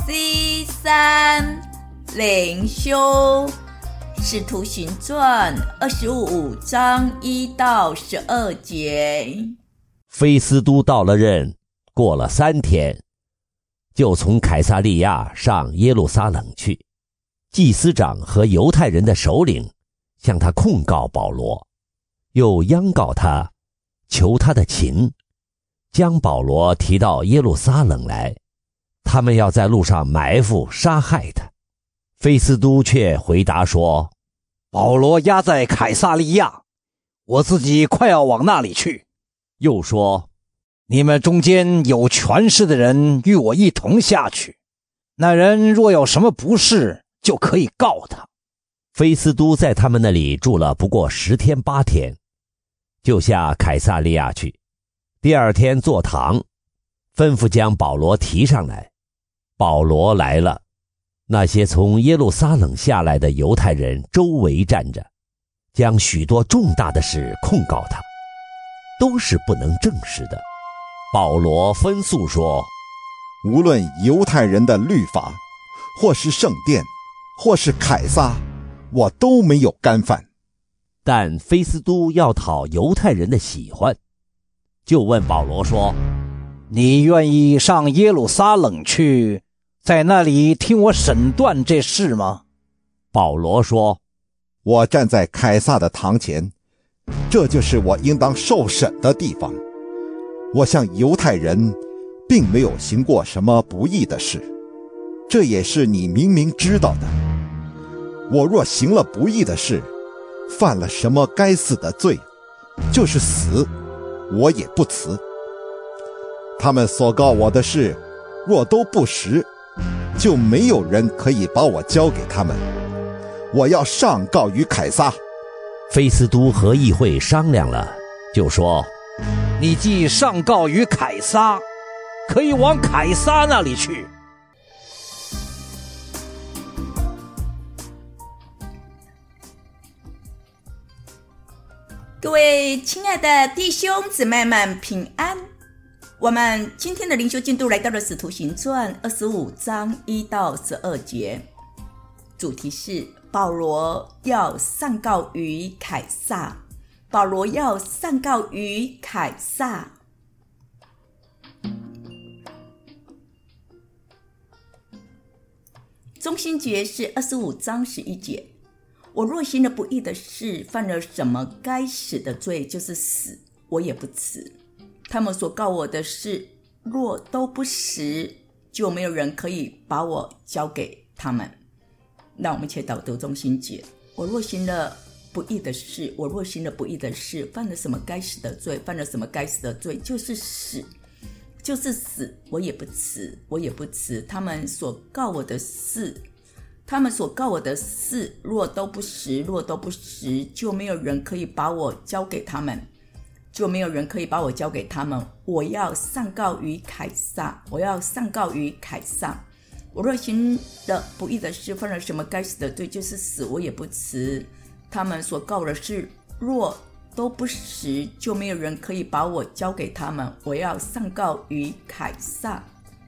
C3灵修使徒行传25章1到12节。 菲斯都到了任，过了3天，就从凯撒利亚上耶路撒冷去。祭司长和犹太人的首领向他控告保罗，又央告他，求他的情，将保罗提到耶路撒冷来，他们要在路上埋伏杀害他。菲斯都却回答说， 保罗押在凯撒利亚，我自己快要往那里去。 又说， 你们中间有权势的人与我一同下去，那人若有什么不是，就可以告他。 菲斯都在他们那里住了不过10天8天，就下凯撒利亚去。第2天坐堂，吩咐将保罗提上来。保罗来了，那些从耶路撒冷下来的犹太人周围站着，将许多重大的事控告他，都是不能证实的。保罗分诉说， 无论犹太人的律法，或是圣殿，或是凯撒，我都没有干犯。 但菲斯都要讨犹太人的喜欢，就问保罗说， 你愿意上耶路撒冷去，在那里听我审断这事吗？ 保罗说， 我站在凯撒的堂前，这就是我应当受审的地方。我向犹太人并没有行过什么不义的事，这也是你明明知道的。我若行了不义的事，犯了什么该死的罪，就是死，我也不辞。他们所告我的事，若都不实，就没有人可以把我交给他们。我要上告于凯撒。 菲斯都和议会商量了，就说， 你既上告于凯撒，可以往凯撒那里去。 各位亲爱的弟兄姊妹们平安。我们今天的灵修进度来到了使徒行传25章1到12节，主题是保罗要上告于凯撒。保罗要上告于凯撒。中心节是25章11节，我若行了不义的事，犯了什么该死的罪，就是死，我也不辞。他们所告我的事，若都不实，就没有人可以把我交给他们。让我们一起导读中心节。我若行了不义的事，我若行了不义的事，犯了什么该死的罪，犯了什么该死的罪，就是死，就是死，我也不辞，我也不辞。他们所告我的事，若都不实，若都不实，就没有人可以把我交给他们，就没有人可以把我交给他们。我要上告于凯撒，我要上告于凯撒。我若行了不义的事，犯了什么该死的罪，就是死，我也不辞。他们所告的事，若都不实，就没有人可以把我交给他们。我要上告于凯撒。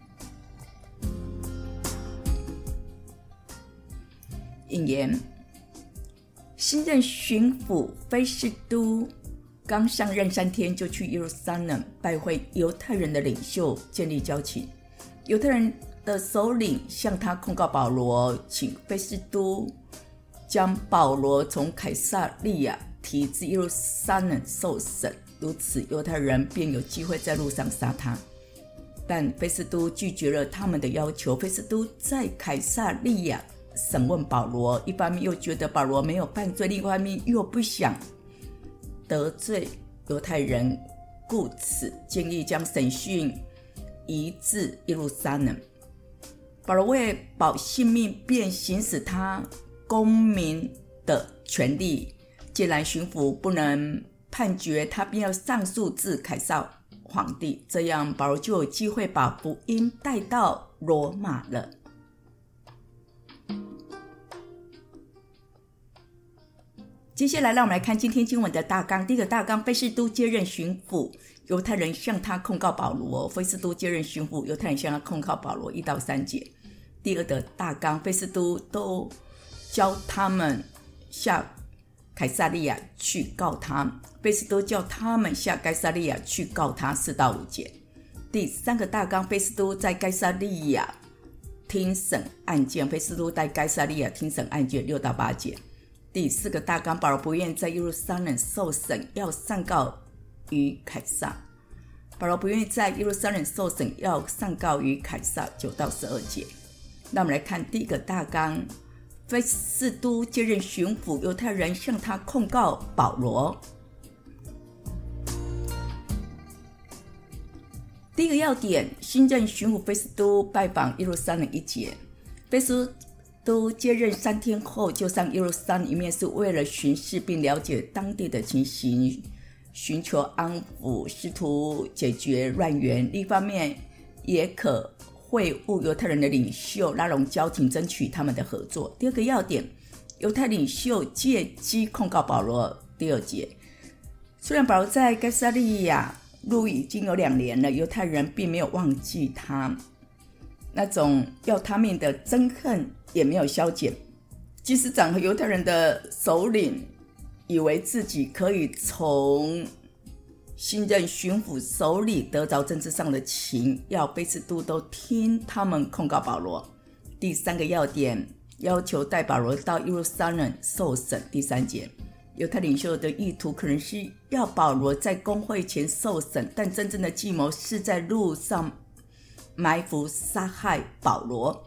引言：新任巡抚菲斯都刚上任3天，就去耶路撒冷拜会犹太人的领袖，建立交情。犹太人的首领向他控告保罗，请菲斯都将保罗从凯撒利亚提至耶路撒冷受审，如此犹太人便有机会在路上杀他。但菲斯都拒绝了他们的要求。菲斯都在凯撒利亚审问保罗，一方面又觉得保罗没有犯罪，另一方面又不想得罪犹太人，故此建议将审讯移至耶路撒冷。保罗为保性命，便行使他公民的权利。既然巡抚不能判决，他便要上诉至凯撒皇帝，这样保罗就有机会把福音带到罗马了。接下来让我们来看今天经文的大纲。第一个大纲，菲斯都接任巡抚，犹太人向他控告保罗。菲斯都接任巡抚，犹太人向他控告保罗，1到3节。 第二的大纲，菲斯都都教他们下凯撒利亚去告他，菲斯都叫他们下该撒利亚去告他4到5节。第三个大纲，菲斯都在该撒利亚听审案件，菲斯都在该撒利亚听审案件6到8节。第四个大纲，保罗不愿在耶路撒冷受审，要上告于凯撒。保罗不愿意在耶路撒冷受审，要上告于凯撒9到12节。那我们来看第一个大纲，菲斯都接任巡抚，犹太人向他控告保罗。第一个要点，新任巡抚菲斯都拜访耶路撒冷1节。菲斯都接任3天后就上耶路撒冷，一面是为了巡视并了解当地的情形，寻求安抚，试图解决乱源；另一方面也可会晤犹太人的领袖，拉拢交情，争取他们的合作。第二个要点，犹太领袖借机控告保罗。第2节，虽然保罗在该撒利亚入狱已经有2年了，犹太人并没有忘记他，那种要他命的憎恨也没有消减。祭司长和犹太人的首领以为自己可以从新任巡抚手里得着政治上的情，要菲斯都都听他们控告保罗。第3个要点，要求带保罗到耶路撒冷受审。第3节，犹太领袖的意图可能是要保罗在公会前受审，但真正的计谋是在路上埋伏杀害保罗。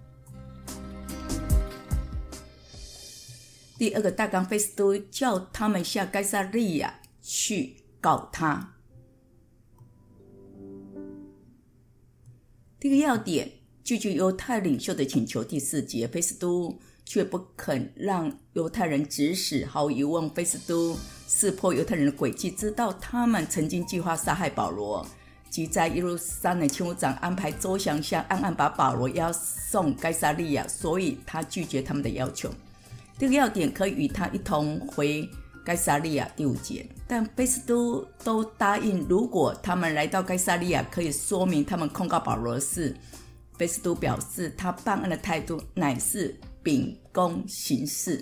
第2个大纲，菲斯都叫他们下该撒利亚去告他。第一个要点，拒绝犹太领袖的请求。第4节，菲斯都却不肯让犹太人指使，毫无疑问，菲斯都识破犹太人的诡计，知道他们曾经计划杀害保罗，即在耶路撒冷千夫长安排周详下暗暗把保罗押送该撒利亚，所以他拒绝他们的要求。第二个要点，可以与他一同回该撒利亚。第5节，但菲斯都都答应，如果他们来到该撒利亚，可以说明他们控告保罗的事。菲斯都表示，他办案的态度乃是秉公行事。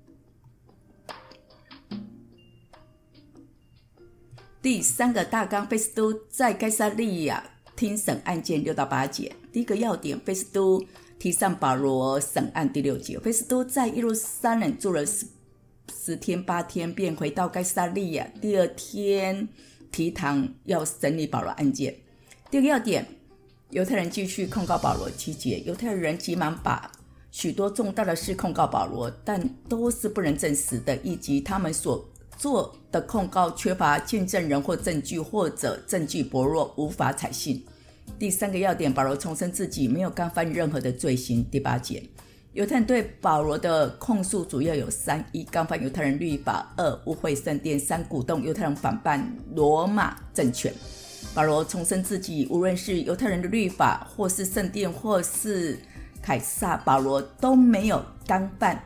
第3个大纲，菲斯都在该撒利亚听审案件6到8节。第一个要点，菲斯都提上保罗审案。第6节，菲斯都在耶路撒冷住了10天8天，便回到该撒利亚。第2天提堂要审理保罗案件。第2个要点，犹太人继续控告保罗。7节，犹太人急忙把许多重大的事控告保罗，但都是不能证实的，以及他们所做的控告缺乏见证人或证据，或者证据薄弱，无法采信。第3个要点，保罗重申自己没有干犯任何的罪行。第8节，犹太人对保罗的控诉主要有3： 1干犯犹太人律法； 2污秽圣殿； 3鼓动犹太人反叛罗马政权。保罗重申自己无论是犹太人的律法，或是圣殿，或是凯撒，保罗都没有干犯。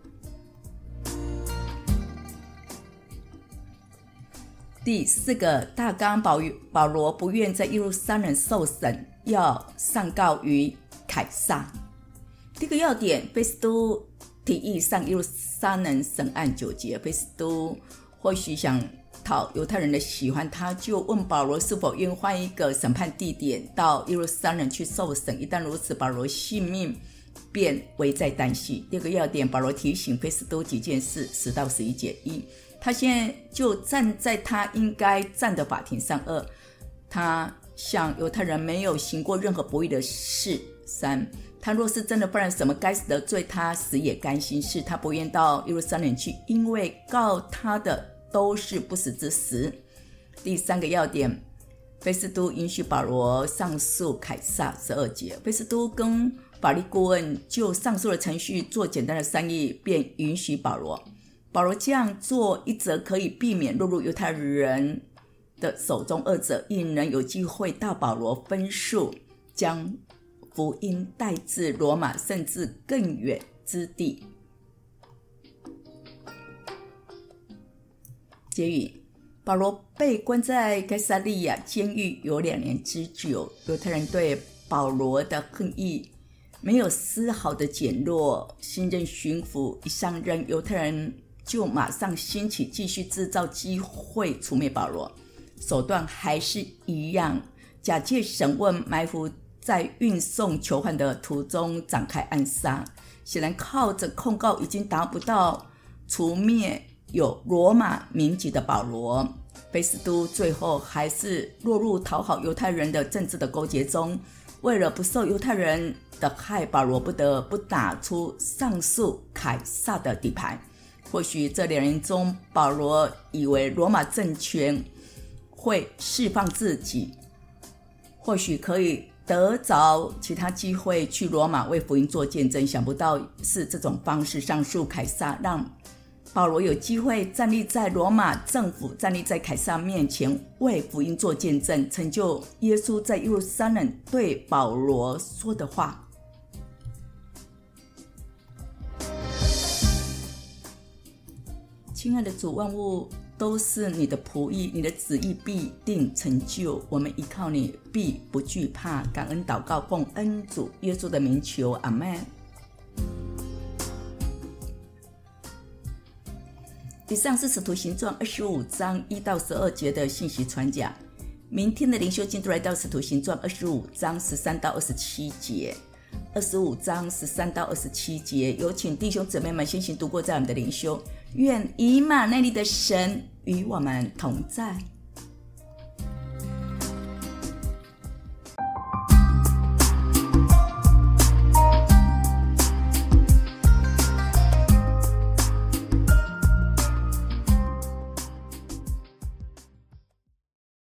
第4个大纲，保罗不愿在耶路撒冷受审，要上告于凯撒。第1个要点，菲斯都提议上耶路撒冷审案。9节，菲斯都或许想讨犹太人的喜欢，他就问保罗是否愿意换一个审判地点到耶路撒冷去受审。一旦如此，保罗性命便危在旦夕。第2个要点，保罗提醒菲斯都几件事。10到11节。1，他现在就站在他应该站的法庭上。2，他向犹太人没有行过任何不义的事。3，他若是真的犯了什么该死的罪，他死也甘心。4，他不愿到耶路撒冷去，因为告他的都是不死之死。第3个要点，菲斯都允许保罗上诉凯撒。12节，菲斯都跟法律顾问就上诉的程序做简单的商议，便允许保罗。保罗这样做，一则可以避免落入犹太人的手中，二者亦能有机会到保罗分数，将福音带至罗马甚至更远之地。结语，保罗被关在该撒利亚监狱有2年之久，犹太人对保罗的恨意没有丝毫的减弱。新任巡抚一上任，犹太人就马上兴起继续制造机会除灭保罗，手段还是一样，假借审问埋伏在运送囚犯的途中展开暗杀。显然靠着控告已经达不到除灭有罗马民籍的保罗，菲斯都最后还是落入讨好犹太人的政治的勾结中。为了不受犹太人的害，保罗不得不打出上诉凯撒的底牌。或许这两人中，保罗以为罗马政权会释放自己，或许可以得着其他机会去罗马为福音做见证，想不到是这种方式上诉凯撒，让保罗有机会站立在罗马政府，站立在凯撒面前为福音做见证，成就耶稣在耶路撒冷对保罗说的话。亲爱的主，万物都是你的仆役，你的旨意必定成就，我们依靠你必不惧怕。感恩祷告，奉恩主耶稣的名求，阿们。以上是使徒行传25章1到12节的信息传讲。明天的灵修进度来到使徒行传25章13到27节。25章13到27节，有请弟兄姊妹们先行读过在我们的灵修。愿以马内利的神与我们同在。